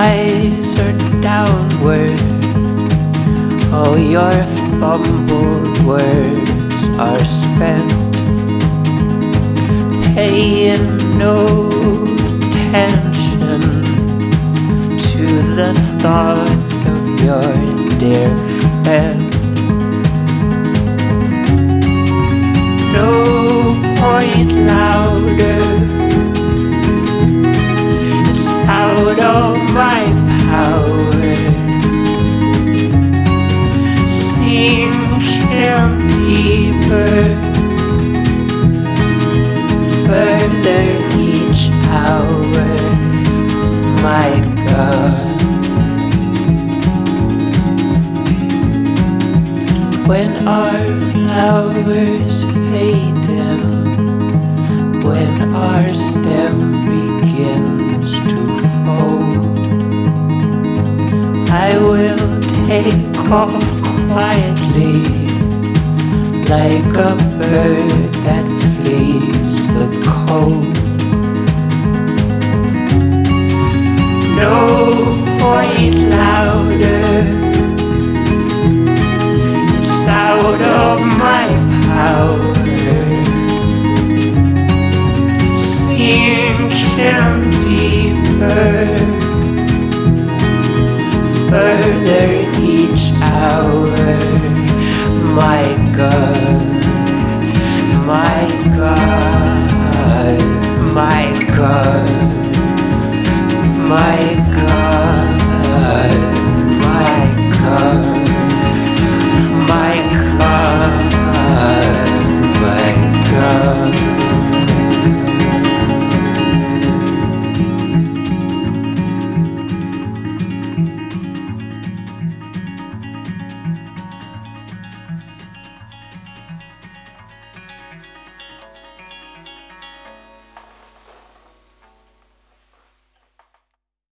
eyes are downward. Oh, your fumbled words are spent, paying no attention to the thoughts of your dear friend. No point louder, it's out of my power. Sinking deeper, further each hour. My God, when our flowers fade in, when our stem begins to fold, I will take off quietly, like a bird that flees the cold. No point louder, it's out of my power. Sinking deeper, further each hour. My God, my God, my God, my